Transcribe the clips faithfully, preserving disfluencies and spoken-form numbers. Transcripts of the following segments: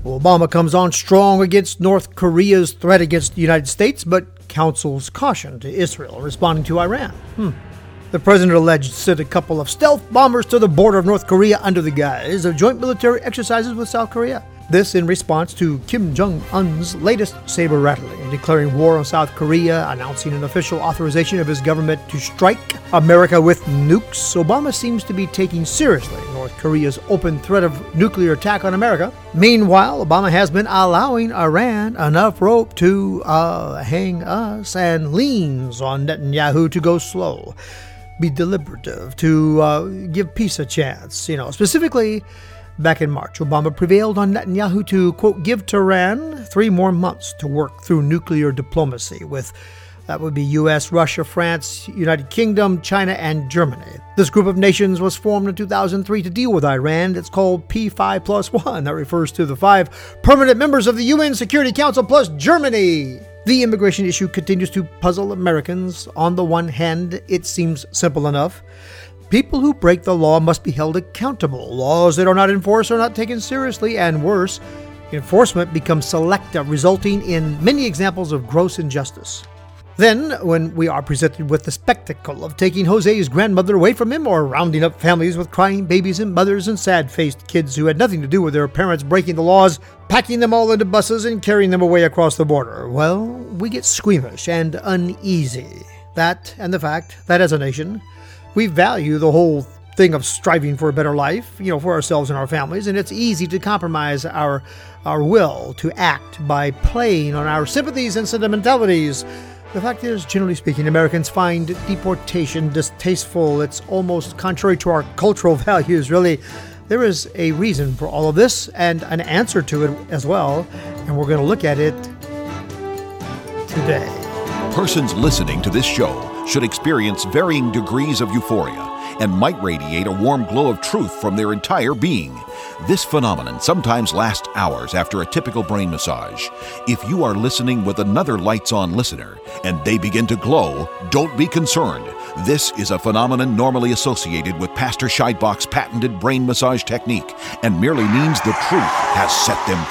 Obama comes on strong against North Korea's threat against the United States, but counsels caution to Israel responding to Iran. Hmm. The president alleged sent a couple of stealth bombers to the border of North Korea under the guise of joint military exercises with South Korea. This in response to Kim Jong-un's latest saber-rattling, declaring war on South Korea, announcing an official authorization of his government to strike America with nukes. Obama seems to be taking seriously North Korea's open threat of nuclear attack on America. Meanwhile, Obama has been allowing Iran enough rope to uh, hang us and leans on Netanyahu to go slow, be deliberative, to uh, give peace a chance. You know, specifically, back in March, Obama prevailed on Netanyahu to, quote, give Tehran three more months to work through nuclear diplomacy with, that would be U S, Russia, France, United Kingdom, China, and Germany. This group of nations was formed in two thousand three to deal with Iran. It's called P five plus one. That refers to the five permanent members of the U N Security Council plus Germany. The immigration issue continues to puzzle Americans. On the one hand, it seems simple enough. People who break the law must be held accountable. Laws that are not enforced are not taken seriously, and worse, enforcement becomes selective, resulting in many examples of gross injustice. Then, when we are presented with the spectacle of taking Jose's grandmother away from him, or rounding up families with crying babies and mothers and sad-faced kids who had nothing to do with their parents breaking the laws, packing them all into buses and carrying them away across the border, well, we get squeamish and uneasy. That, and the fact that as a nation, we value the whole thing of striving for a better life, you know, for ourselves and our families, and it's easy to compromise our our will to act by playing on our sympathies and sentimentalities. The fact is, generally speaking, Americans find deportation distasteful. It's almost contrary to our cultural values, really. There is a reason for all of this and an answer to it as well, and we're going to look at it today. Persons listening to this show should experience varying degrees of euphoria and might radiate a warm glow of truth from their entire being. This phenomenon sometimes lasts hours after a typical brain massage. If you are listening with another lights-on listener and they begin to glow, don't be concerned. This is a phenomenon normally associated with Pastor Scheidbach's patented brain massage technique and merely means the truth has set them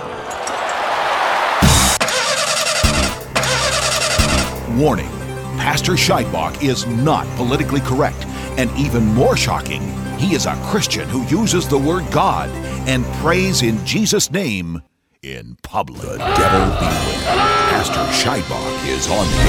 free. Warning. Pastor Scheidbach is not politically correct, and even more shocking, he is a Christian who uses the word God and prays in Jesus' name in public. The devil beware. Pastor Scheidbach is on the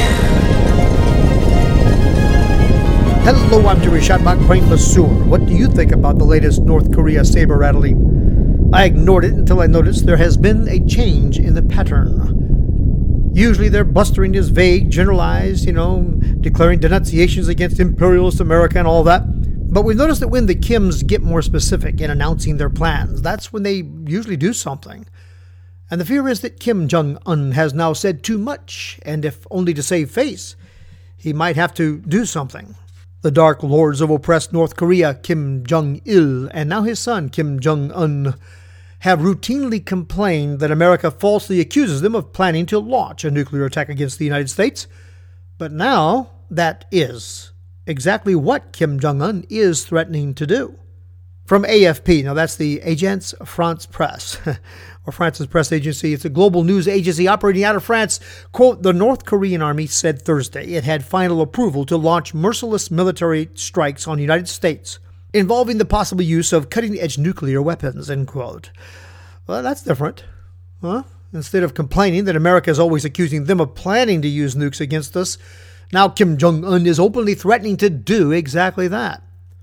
air. Hello, I'm Jerry Scheidbach, brain masseur. What do you think about the latest North Korea saber-rattling? I ignored it until I noticed there has been a change in the pattern. Usually their blustering is vague, generalized, you know, declaring denunciations against imperialist America and all that. But we've noticed that when the Kims get more specific in announcing their plans, that's when they usually do something. And the fear is that Kim Jong-un has now said too much, and if only to save face, he might have to do something. The dark lords of oppressed North Korea, Kim Jong-il, and now his son, Kim Jong-un, have routinely complained that America falsely accuses them of planning to launch a nuclear attack against the United States. But now, that is exactly what Kim Jong-un is threatening to do. From A F P, now that's the Agence France Presse, or France's press agency. It's a global news agency operating out of France. Quote, the North Korean army said Thursday it had final approval to launch merciless military strikes on the United States, involving the possible use of cutting-edge nuclear weapons, end quote. Well, that's different. Huh? Instead of complaining that America is always accusing them of planning to use nukes against us, now Kim Jong-un is openly threatening to do exactly that.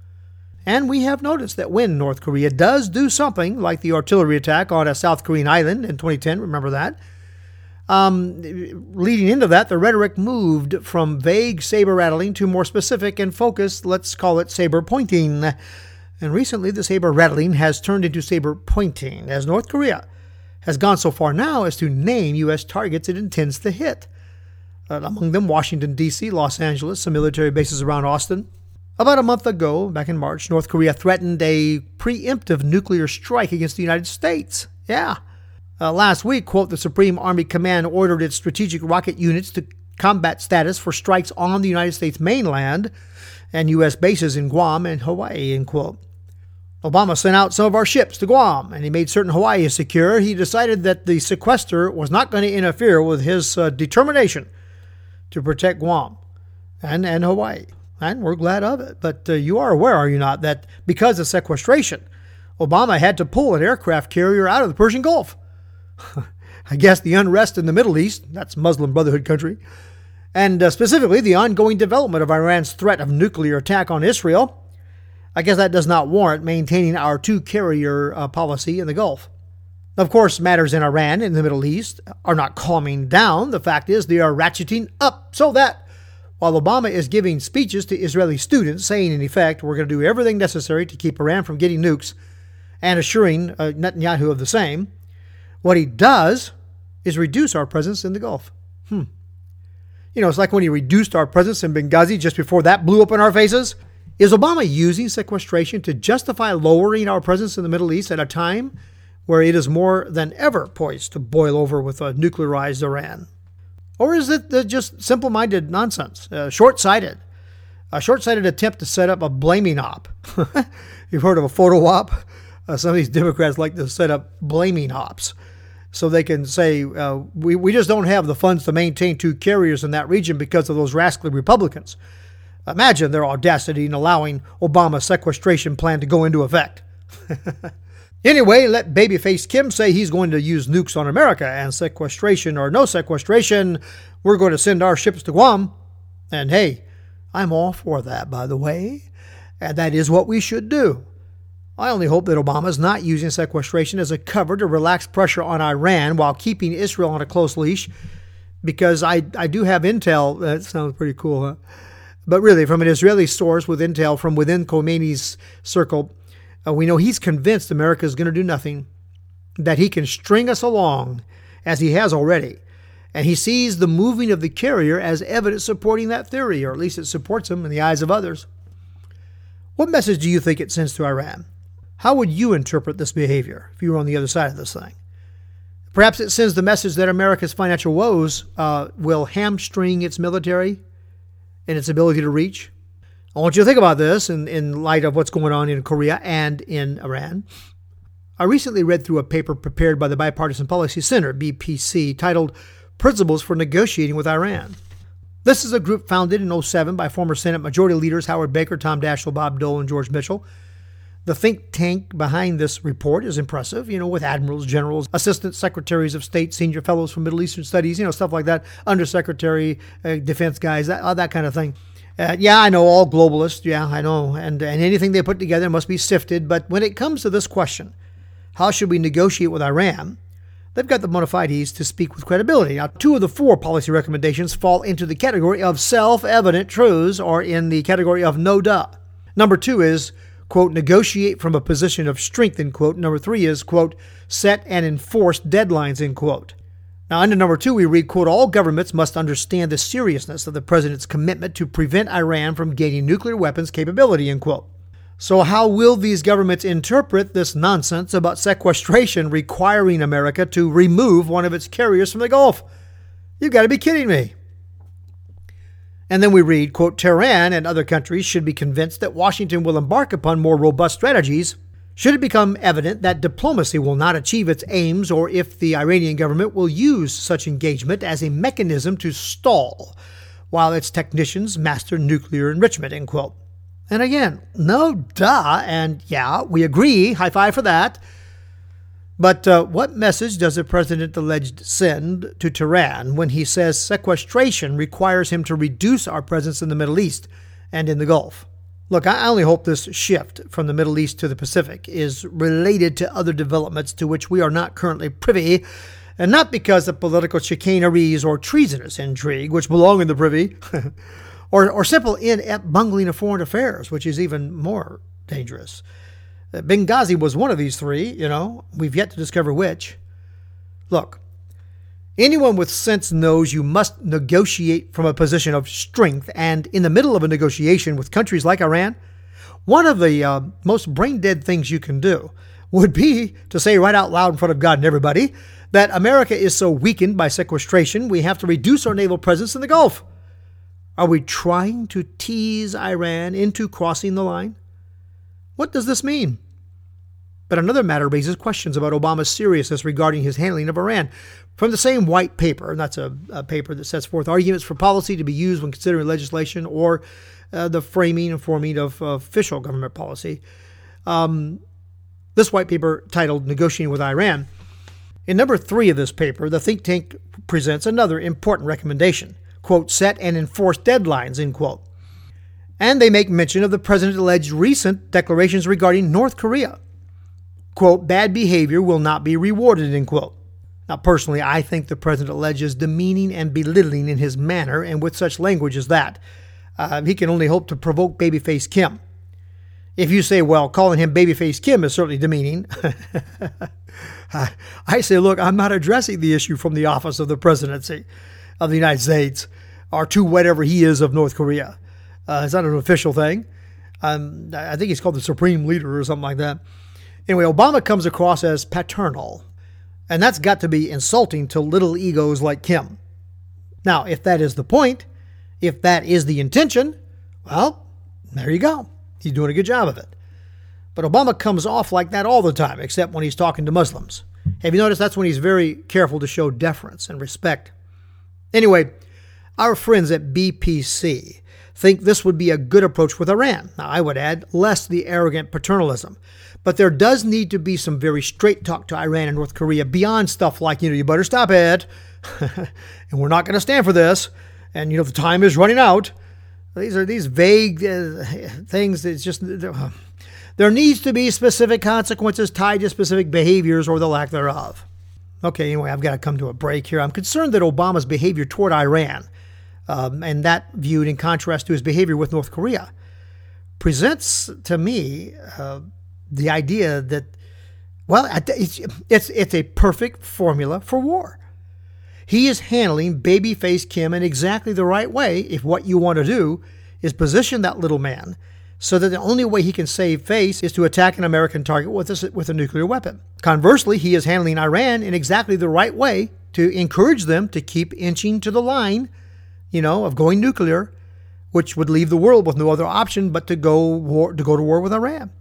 And we have noticed that when North Korea does do something, like the artillery attack on a South Korean island in twenty ten, remember that? Um, leading into that, the rhetoric moved from vague saber-rattling to more specific and focused, let's call it saber-pointing. And recently, the saber-rattling has turned into saber-pointing, as North Korea has gone so far now as to name U S targets it intends to hit. Uh, among them, Washington, D C, Los Angeles, some military bases around Austin. About a month ago, back in March, North Korea threatened a preemptive nuclear strike against the United States. Yeah. Uh, last week, quote, the Supreme Army Command ordered its strategic rocket units to combat status for strikes on the United States mainland and U S bases in Guam and Hawaii, end quote. Obama sent out some of our ships to Guam, and he made certain Hawaii is secure. He decided that the sequester was not going to interfere with his uh, determination to protect Guam and, and Hawaii. And we're glad of it. But uh, you are aware, are you not, that because of sequestration, Obama had to pull an aircraft carrier out of the Persian Gulf. I guess the unrest in the Middle East, that's Muslim Brotherhood country, and uh, specifically the ongoing development of Iran's threat of nuclear attack on Israel, I guess that does not warrant maintaining our two-carrier uh, policy in the Gulf. Of course, matters in Iran and the Middle East are not calming down. The fact is they are ratcheting up, so that while Obama is giving speeches to Israeli students saying, in effect, we're going to do everything necessary to keep Iran from getting nukes and assuring uh, Netanyahu of the same, what he does is reduce our presence in the Gulf. Hmm. You know, it's like when he reduced our presence in Benghazi just before that blew up in our faces. Is Obama using sequestration to justify lowering our presence in the Middle East at a time where it is more than ever poised to boil over with a nuclearized Iran? Or is it just simple-minded nonsense, uh, short-sighted, a short-sighted attempt to set up a blaming op? You've heard of a photo op? Uh, some of these Democrats like to set up blaming ops so they can say, uh, we, we just don't have the funds to maintain two carriers in that region because of those rascally Republicans. Imagine their audacity in allowing Obama's sequestration plan to go into effect. Anyway, let babyface Kim say he's going to use nukes on America, and sequestration or no sequestration, we're going to send our ships to Guam. And hey, I'm all for that, by the way, and that is what we should do. I only hope that Obama is not using sequestration as a cover to relax pressure on Iran while keeping Israel on a close leash, because I, I do have intel. That sounds pretty cool, huh? But really, from an Israeli source with intel from within Khomeini's circle, uh, we know he's convinced America is going to do nothing, that he can string us along, as he has already. And he sees the moving of the carrier as evidence supporting that theory, or at least it supports him in the eyes of others. What message do you think it sends to Iran? How would you interpret this behavior if you were on the other side of this thing? Perhaps it sends the message that America's financial woes uh, will hamstring its military and its ability to reach. I want you to think about this in, in light of what's going on in Korea and in Iran. I recently read through a paper prepared by the Bipartisan Policy Center, B P C, titled Principles for Negotiating with Iran. This is a group founded in oh seven by former Senate Majority Leaders Howard Baker, Tom Daschle, Bob Dole, and George Mitchell. The think tank behind this report is impressive, you know, with admirals, generals, assistant secretaries of state, senior fellows from Middle Eastern studies, you know, stuff like that, undersecretary, uh, defense guys, that, that kind of thing. Uh, yeah, I know, all globalists, yeah, I know, and, and anything they put together must be sifted. But when it comes to this question, how should we negotiate with Iran, they've got the bona fides to speak with credibility. Now, two of the four policy recommendations fall into the category of self-evident truths, or in the category of no duh. Number two is, quote, negotiate from a position of strength, end quote. Number three is, quote, set and enforce deadlines, end quote. Now, under number two, we read, quote, all governments must understand the seriousness of the president's commitment to prevent Iran from gaining nuclear weapons capability, end quote. So how will these governments interpret this nonsense about sequestration requiring America to remove one of its carriers from the Gulf? You've got to be kidding me. And then we read, quote, Tehran and other countries should be convinced that Washington will embark upon more robust strategies should it become evident that diplomacy will not achieve its aims, or if the Iranian government will use such engagement as a mechanism to stall while its technicians master nuclear enrichment, end quote. And again, no duh, and yeah, we agree, high five for that. But uh, what message does the president alleged send to Tehran when he says sequestration requires him to reduce our presence in the Middle East and in the Gulf? Look, I only hope this shift from the Middle East to the Pacific is related to other developments to which we are not currently privy, and not because of political chicaneries or treasonous intrigue, which belong in the privy, or, or simple inept bungling of foreign affairs, which is even more dangerous. Benghazi was one of these three, you know. We've yet to discover which. Look, anyone with sense knows you must negotiate from a position of strength, and in the middle of a negotiation with countries like Iran, one of the uh, most brain-dead things you can do would be to say right out loud in front of God and everybody that America is so weakened by sequestration we have to reduce our naval presence in the Gulf. Are we trying to tease Iran into crossing the line? What does this mean? But another matter raises questions about Obama's seriousness regarding his handling of Iran. From the same white paper, and that's a, a paper that sets forth arguments for policy to be used when considering legislation or uh, the framing and forming of uh, official government policy. Um, this white paper titled Negotiating with Iran. In number three of this paper, the think tank presents another important recommendation, quote, set and enforce deadlines, end quote. And they make mention of the president's alleged recent declarations regarding North Korea. Quote, bad behavior will not be rewarded, end quote. Now, personally, I think the president alleges demeaning and belittling in his manner, and with such language as that, uh, he can only hope to provoke Babyface Kim. If you say, well, calling him Babyface Kim is certainly demeaning, I say, look, I'm not addressing the issue from the office of the presidency of the United States or to whatever he is of North Korea. Uh, it's not an official thing. Um, I think he's called the Supreme Leader or something like that. Anyway, Obama comes across as paternal, and that's got to be insulting to little egos like Kim. Now, if that is the point, if that is the intention, well, there you go. He's doing a good job of it. But Obama comes off like that all the time, except when he's talking to Muslims. Have you noticed that's when he's very careful to show deference and respect? Anyway, our friends at B P C think this would be a good approach with Iran. Now, I would add, less the arrogant paternalism. But there does need to be some very straight talk to Iran and North Korea beyond stuff like, you know, you better stop it, and we're not going to stand for this, and, you know, the time is running out. These are these vague uh, things that just, uh, there needs to be specific consequences tied to specific behaviors or the lack thereof. Okay, anyway, I've got to come to a break here. I'm concerned that Obama's behavior toward Iran, um, and that viewed in contrast to his behavior with North Korea, presents to me uh, the idea that, well, it's, it's it's a perfect formula for war. He is handling Babyface Kim in exactly the right way if what you want to do is position that little man so that the only way he can save face is to attack an American target with a, with a nuclear weapon. Conversely, he is handling Iran in exactly the right way to encourage them to keep inching to the line, you know, of going nuclear, which would leave the world with no other option but to go war, to go to war with Iran.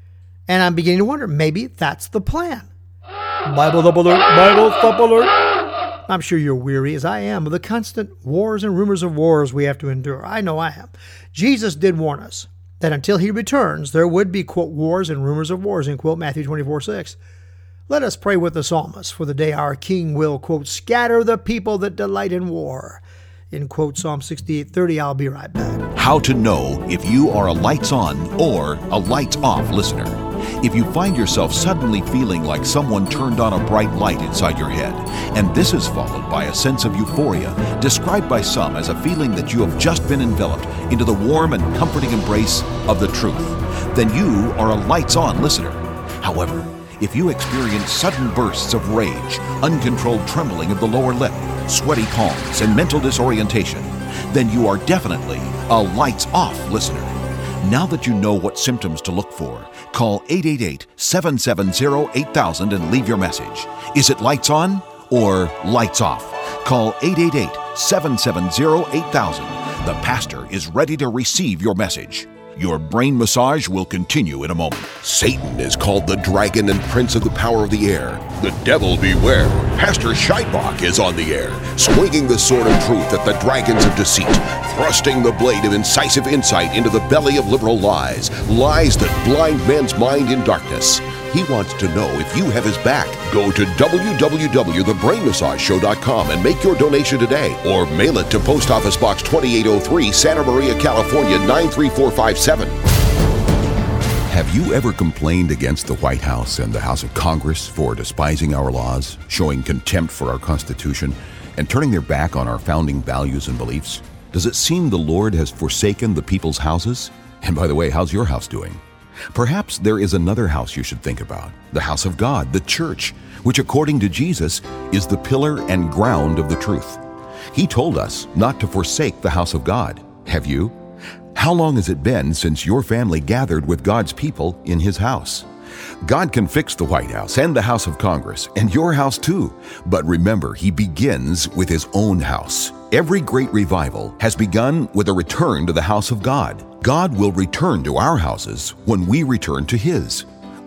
And I'm beginning to wonder, maybe that's the plan. Bible thump alert, Bible thump alert. I'm sure you're weary, as I am, of the constant wars and rumors of wars we have to endure. I know I am. Jesus did warn us that until he returns, there would be, quote, wars and rumors of wars, end quote, Matthew twenty-four six. Let us pray with the psalmist for the day our King will, quote, scatter the people that delight in war, end quote, Psalm sixty-eight thirty. I'll be right back. How to know if you are a lights on or a lights off listener. If you find yourself suddenly feeling like someone turned on a bright light inside your head, and this is followed by a sense of euphoria, described by some as a feeling that you have just been enveloped into the warm and comforting embrace of the truth, then you are a lights-on listener. However, if you experience sudden bursts of rage, uncontrolled trembling of the lower lip, sweaty palms, and mental disorientation, then you are definitely a lights-off listener. Now that you know what symptoms to look for, call eight eight eight, seven seven zero, eight thousand and leave your message. Is it lights on or lights off? Call eight eight eight, seven seven zero, eight thousand. The pastor is ready to receive your message. Your brain massage will continue in a moment. Satan is called the dragon and prince of the power of the air. The devil beware. Pastor Scheibach is on the air, swinging the sword of truth at the dragons of deceit, thrusting the blade of incisive insight into the belly of liberal lies, lies that blind men's mind in darkness. He wants to know if you have his back. Go to w w w dot the brain massage show dot com and make your donation today, or mail it to Post Office Box twenty-eight oh three, Santa Maria, California, nine three four five seven. Have you ever complained against the White House and the House of Congress for despising our laws, showing contempt for our Constitution, and turning their back on our founding values and beliefs? Does it seem the Lord has forsaken the people's houses? And by the way, how's your house doing? Perhaps there is another house you should think about, the house of God, the church, which according to Jesus is the pillar and ground of the truth. He told us not to forsake the house of God. Have you? How long has it been since your family gathered with God's people in His house? God can fix the White House and the House of Congress, and your house too. But remember, He begins with His own house. Every great revival has begun with a return to the house of God. God will return to our houses when we return to His.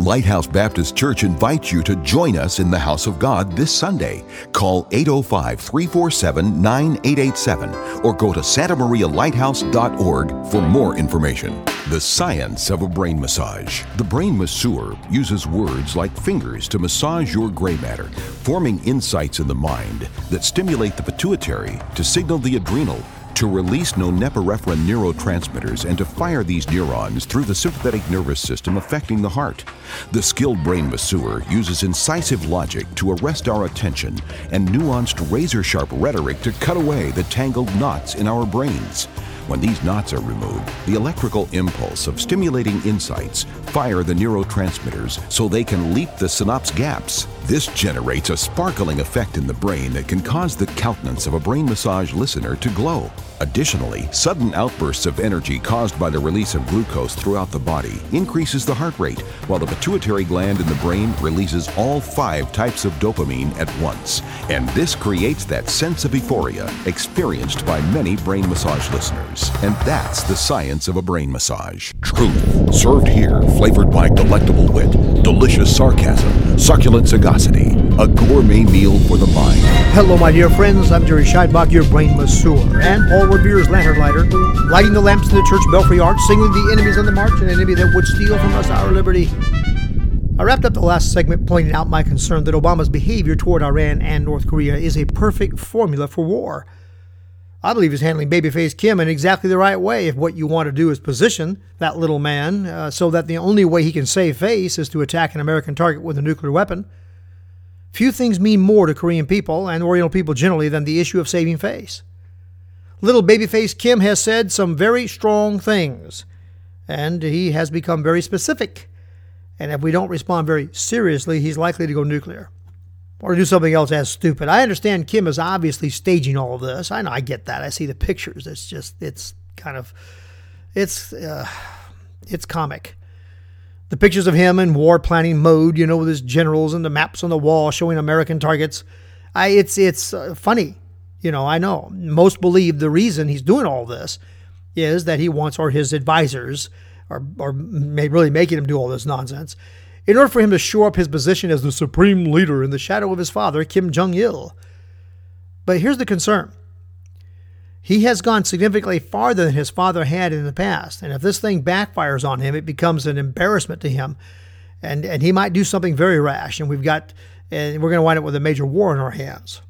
Lighthouse Baptist Church invites you to join us in the house of God this Sunday. Call eight oh five, three four seven, nine eight eight seven or go to santa maria lighthouse dot org for more information. The science of a brain massage. The brain masseur uses words like fingers to massage your gray matter, forming insights in the mind that stimulate the pituitary to signal the adrenal to release norepinephrine neurotransmitters and to fire these neurons through the sympathetic nervous system affecting the heart. The skilled brain masseur uses incisive logic to arrest our attention and nuanced razor-sharp rhetoric to cut away the tangled knots in our brains. When these knots are removed, the electrical impulse of stimulating insights fire the neurotransmitters so they can leap the synapse gaps. This generates a sparkling effect in the brain that can cause the countenance of a brain massage listener to glow. Additionally, sudden outbursts of energy caused by the release of glucose throughout the body increases the heart rate, while the pituitary gland in the brain releases all five types of dopamine at once. And this creates that sense of euphoria experienced by many brain massage listeners. And that's the science of a brain massage. Truth, served here, flavored by delectable wit, delicious sarcasm, succulent sagacity, a gourmet meal for the mind. Hello, my dear friends. I'm Jerry Scheidbach, your brain masseur, and Paul Revere's lantern lighter, lighting the lamps in the church belfry arch, singing the enemies on the march, an enemy that would steal from us our liberty. I wrapped up the last segment pointing out my concern that Obama's behavior toward Iran and North Korea is a perfect formula for war. I believe he's handling babyface Kim in exactly the right way if what you want to do is position that little man uh, so that the only way he can save face is to attack an American target with a nuclear weapon. Few things mean more to Korean people and Oriental people generally than the issue of saving face. Little babyface Kim has said some very strong things, and he has become very specific. And if we don't respond very seriously, he's likely to go nuclear or do something else as stupid. I understand Kim is obviously staging all of this. I know, I get that. I see the pictures. It's just, it's kind of, it's, uh, it's comic. The pictures of him in war planning mode, you know, with his generals and the maps on the wall showing American targets. I, it's, it's uh, funny. You know, I know. Most believe the reason he's doing all this is that he wants, or his advisors are, are may really making him do all this nonsense, in order for him to shore up his position as the supreme leader in the shadow of his father, Kim Jong-il. But here's the concern. He has gone significantly farther than his father had in the past. And if this thing backfires on him, it becomes an embarrassment to him. And, and he might do something very rash. And we've got, and we're going to wind up with a major war in our hands.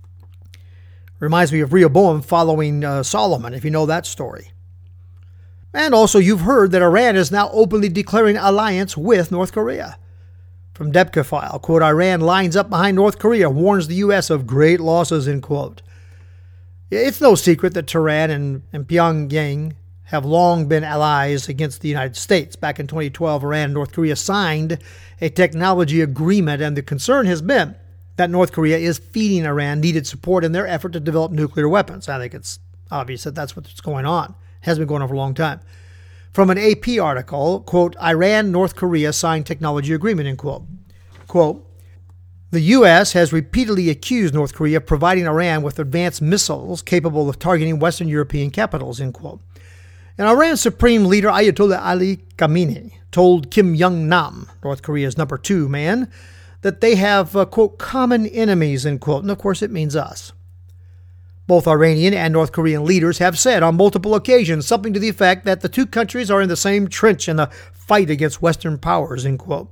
Reminds me of Rehoboam following uh, Solomon, if you know that story. And also, you've heard that Iran is now openly declaring alliance with North Korea. From Debka File, quote, Iran lines up behind North Korea, warns the U S of great losses, end quote. It's no secret that Tehran and, and Pyongyang have long been allies against the United States. Back in twenty twelve, Iran and North Korea signed a technology agreement, and the concern has been that North Korea is feeding Iran needed support in their effort to develop nuclear weapons. I think it's obvious that that's what's going on. Has been going on for a long time. From an A P article, quote, Iran, North Korea signed technology agreement, end quote. Quote, the U S has repeatedly accused North Korea of providing Iran with advanced missiles capable of targeting Western European capitals, end quote. And Iran's Supreme Leader Ayatollah Ali Khamenei told Kim Jong-nam, North Korea's number two man, that they have, uh, quote, common enemies, end quote. And of course it means us. Both Iranian and North Korean leaders have said on multiple occasions something to the effect that the two countries are in the same trench in the fight against Western powers, end quote.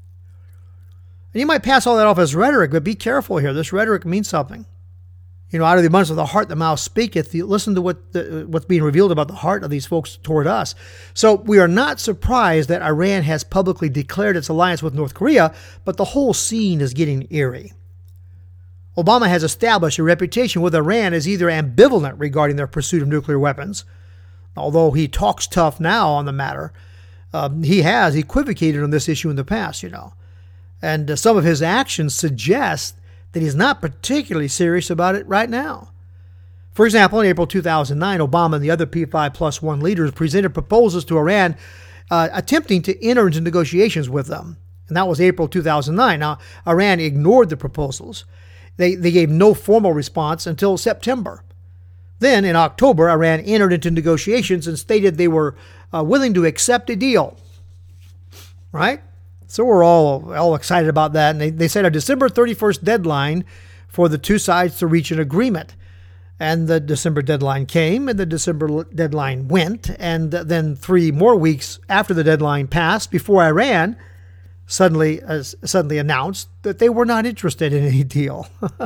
And you might pass all that off as rhetoric, but be careful here. This rhetoric means something. You know, out of the abundance of the heart, the mouth speaketh. You listen to what the, what's being revealed about the heart of these folks toward us. So we are not surprised that Iran has publicly declared its alliance with North Korea, but the whole scene is getting eerie. Obama has established a reputation with Iran as either ambivalent regarding their pursuit of nuclear weapons. Although he talks tough now on the matter, um, he has equivocated on this issue in the past, you know. And uh, some of his actions suggest that he's not particularly serious about it right now. For example, in April two thousand nine, Obama and the other P five plus one leaders presented proposals to Iran uh, attempting to enter into negotiations with them. And that was April two thousand nine. Now, Iran ignored the proposals. They, they gave no formal response until September. Then, in October, Iran entered into negotiations and stated they were uh, willing to accept a deal. Right? So we're all all excited about that. And they, they set a December thirty-first deadline for the two sides to reach an agreement. And the December deadline came, and the December deadline went. And then three more weeks after the deadline passed, before Iran suddenly uh, suddenly announced that they were not interested in any deal.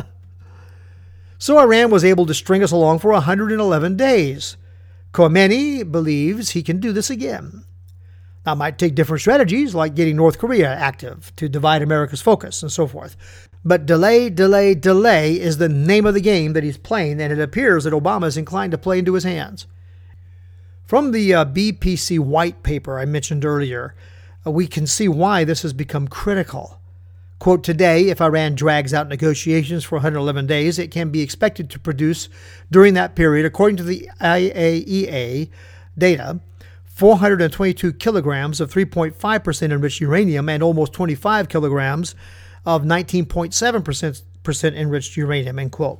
So Iran was able to string us along for one hundred eleven days. Khomeini believes he can do this again. Now, it might take different strategies, like getting North Korea active to divide America's focus and so forth. But delay, delay, delay is the name of the game that he's playing, and it appears that Obama is inclined to play into his hands. From the uh, B P C white paper I mentioned earlier, uh, we can see why this has become critical. Quote, today, if Iran drags out negotiations for one hundred eleven days, it can be expected to produce during that period, according to the I A E A data, four hundred twenty-two kilograms of three point five percent enriched uranium and almost twenty-five kilograms of nineteen point seven percent enriched uranium, end quote.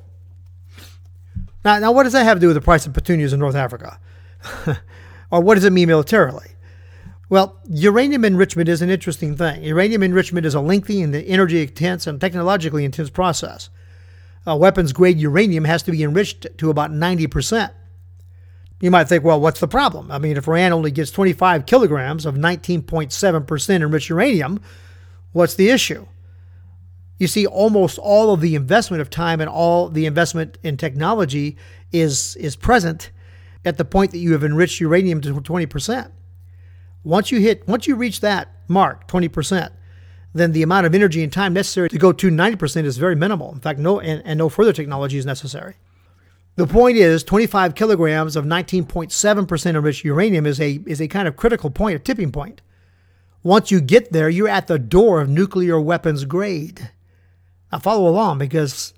Now, now, what does that have to do with the price of petunias in North Africa? Or what does it mean militarily? Well, uranium enrichment is an interesting thing. Uranium enrichment is a lengthy and energy-intense and technologically intense process. Uh, weapons-grade uranium has to be enriched to about ninety percent. You might think, well, what's the problem? I mean, if Iran only gets twenty-five kilograms of nineteen point seven percent enriched uranium, what's the issue? You see, almost all of the investment of time and all the investment in technology is, is present at the point that you have enriched uranium to twenty percent. Once you hit, once you reach that mark, twenty percent, then the amount of energy and time necessary to go to ninety percent is very minimal. In fact, no, and, and no further technology is necessary. The point is, twenty-five kilograms of nineteen point seven percent enriched uranium is a is a kind of critical point, a tipping point. Once you get there, you're at the door of nuclear weapons grade. Now follow along, because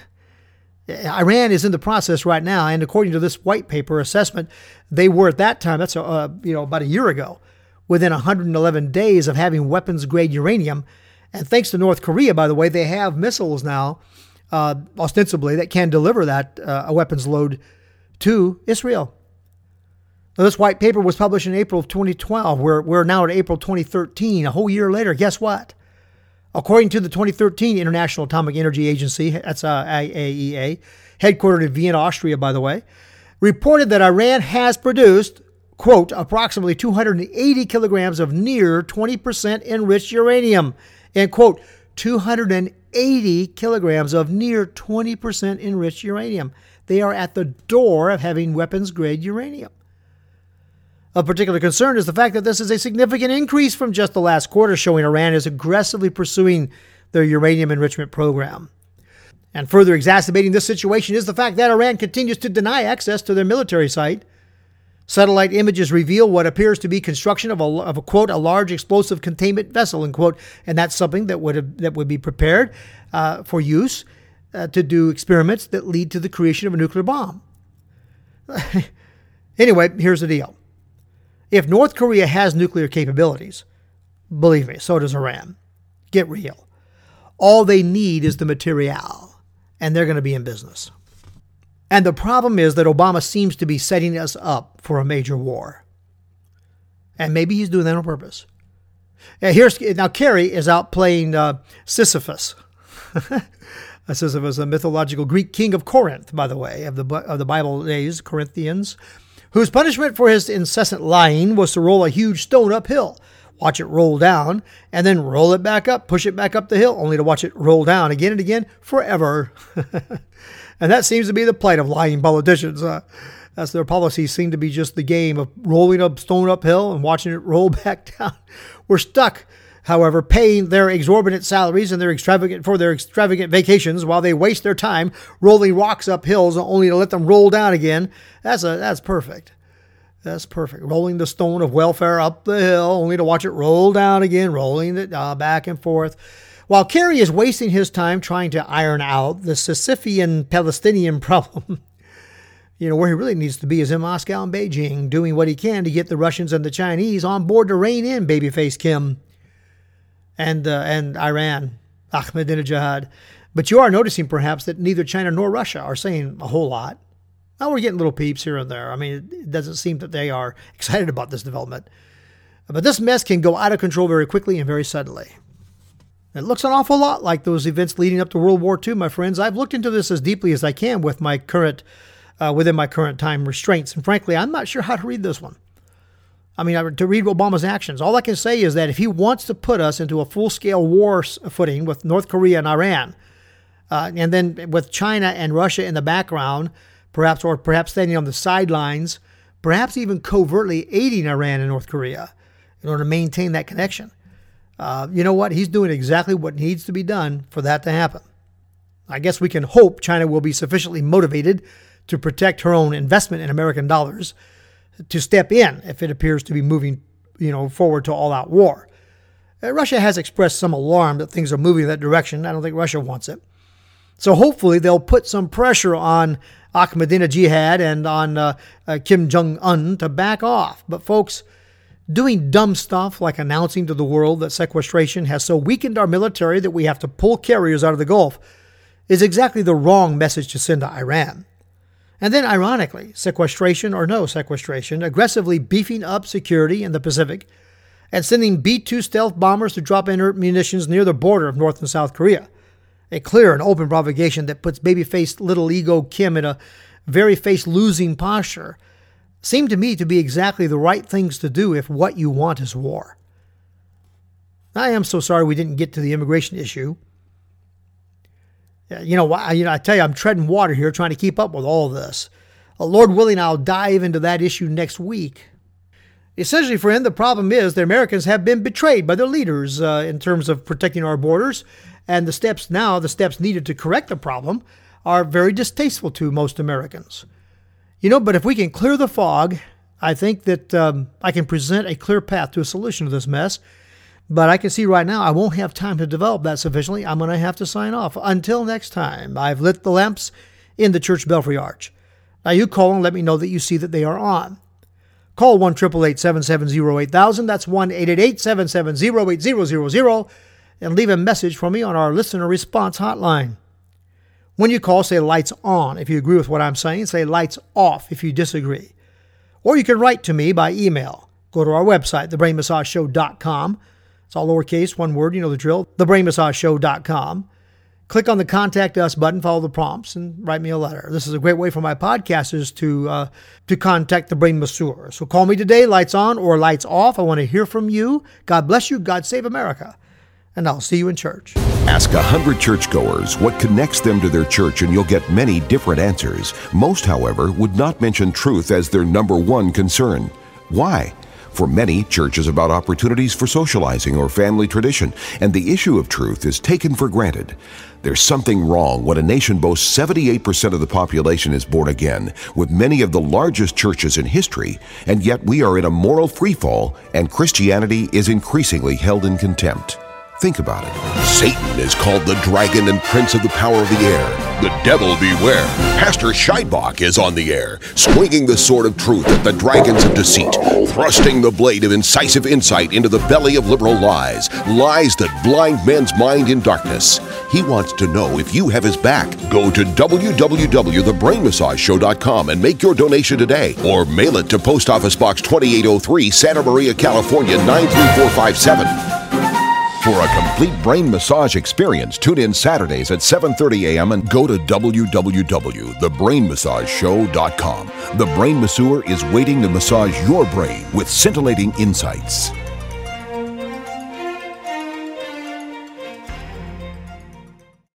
Iran is in the process right now, and according to this white paper assessment, they were at that time, that's uh, you know about a year ago, within one hundred eleven days of having weapons-grade uranium. And thanks to North Korea, by the way, they have missiles now, uh, ostensibly, that can deliver that uh, a weapons load to Israel. Now, this white paper was published in April of twenty twelve. We're, we're now at April twenty thirteen, a whole year later. Guess what? According to the twenty thirteen International Atomic Energy Agency, that's uh, I A E A, headquartered in Vienna, Austria, by the way, reported that Iran has produced, quote, approximately two hundred eighty kilograms of near twenty percent enriched uranium, and, quote, two hundred eighty kilograms of near twenty percent enriched uranium. They are at the door of having weapons-grade uranium. Of particular concern is the fact that this is a significant increase from just the last quarter, showing Iran is aggressively pursuing their uranium enrichment program. And further exacerbating this situation is the fact that Iran continues to deny access to their military site. Satellite images reveal what appears to be construction of a, of a quote, a large explosive containment vessel, end quote, and that's something that would have, that would be prepared uh, for use uh, to do experiments that lead to the creation of a nuclear bomb. Anyway, here's the deal. If North Korea has nuclear capabilities, believe me, so does Iran. Get real. All they need is the material, and they're going to be in business. And the problem is that Obama seems to be setting us up for a major war. And maybe he's doing that on purpose. And here's, now, Kerry is out playing uh, Sisyphus. Sisyphus, a mythological Greek king of Corinth, by the way, of the, of the Bible days, Corinthians, whose punishment for his incessant lying was to roll a huge stone uphill, watch it roll down, and then roll it back up, push it back up the hill, only to watch it roll down again and again forever. And that seems to be the plight of lying politicians. Uh, that's their policies seem to be just the game of rolling a stone uphill and watching it roll back down. We're stuck, however, paying their exorbitant salaries and their extravagant for their extravagant vacations while they waste their time rolling rocks up hills only to let them roll down again. That's a that's perfect. That's perfect. Rolling the stone of welfare up the hill only to watch it roll down again, rolling it uh, back and forth. While Kerry is wasting his time trying to iron out the Sisyphean-Palestinian problem, you know, where he really needs to be is in Moscow and Beijing, doing what he can to get the Russians and the Chinese on board to rein in babyface Kim and uh, and Iran, Ahmadinejad. But you are noticing, perhaps, that neither China nor Russia are saying a whole lot. Now, we're getting little peeps here and there. I mean, it doesn't seem that they are excited about this development. But this mess can go out of control very quickly and very suddenly. It looks an awful lot like those events leading up to World War Two, my friends. I've looked into this as deeply as I can with my current, uh, within my current time restraints. And frankly, I'm not sure how to read this one. I mean, to read Obama's actions. All I can say is that if he wants to put us into a full-scale war footing with North Korea and Iran, uh, and then with China and Russia in the background, perhaps, or perhaps standing on the sidelines, perhaps even covertly aiding Iran and North Korea in order to maintain that connection. Uh, you know what? He's doing exactly what needs to be done for that to happen. I guess we can hope China will be sufficiently motivated to protect her own investment in American dollars to step in if it appears to be moving, you know, forward to all-out war. Uh, Russia has expressed some alarm that things are moving in that direction. I don't think Russia wants it. So hopefully they'll put some pressure on Ahmadinejad and on uh, uh, Kim Jong-un to back off. But folks, doing dumb stuff like announcing to the world that sequestration has so weakened our military that we have to pull carriers out of the Gulf is exactly the wrong message to send to Iran. And then, ironically, sequestration or no sequestration, aggressively beefing up security in the Pacific and sending B two stealth bombers to drop inert munitions near the border of North and South Korea. A clear and open provocation that puts baby-faced little ego Kim in a very face-losing posture seem to me to be exactly the right things to do if what you want is war. I am so sorry we didn't get to the immigration issue. You know, I, you know, I tell you, I'm treading water here trying to keep up with all of this. Uh, Lord willing, I'll dive into that issue next week. Essentially, friend, the problem is the Americans have been betrayed by their leaders uh, in terms of protecting our borders, and the steps now, the steps needed to correct the problem, are very distasteful to most Americans. You know, but if we can clear the fog, I think that um, I can present a clear path to a solution to this mess. But I can see right now I won't have time to develop that sufficiently. I'm going to have to sign off. Until next time, I've lit the lamps in the church belfry arch. Now you call and let me know that you see that they are on. Call one eight eight eight, seven seven zero, eight thousand. That's one eight eight eight, seven seven zero, eight zero zero zero. And leave a message for me on our listener response hotline. When you call, say lights on if you agree with what I'm saying. Say lights off if you disagree. Or you can write to me by email. Go to our website, the brain massage show dot com. It's all lowercase, one word, you know the drill, the brain massage show dot com. Click on the Contact Us button, follow the prompts, and write me a letter. This is a great way for my podcasters to uh, to contact the Brain Masseur. So call me today, lights on or lights off. I want to hear from you. God bless you. God save America. And I'll see you in church. Ask a hundred churchgoers what connects them to their church, and you'll get many different answers. Most, however, would not mention truth as their number one concern. Why? For many, church is about opportunities for socializing or family tradition, and the issue of truth is taken for granted. There's something wrong when a nation boasts seventy-eight percent of the population is born again, with many of the largest churches in history, and yet we are in a moral freefall, and Christianity is increasingly held in contempt. Think about it. Satan is called the dragon and prince of the power of the air. The devil beware. Pastor Scheidbach is on the air, swinging the sword of truth at the dragons of deceit, thrusting the blade of incisive insight into the belly of liberal lies, lies that blind men's mind in darkness. He wants to know if you have his back. Go to w w w dot the brain massage show dot com and make your donation today, or mail it to Post Office Box twenty-eight oh three, Santa Maria, California, nine three four five seven. For a complete brain massage experience, tune in Saturdays at seven thirty a.m. and go to w w w dot the brain massage show dot com. The Brain Masseur is waiting to massage your brain with scintillating insights.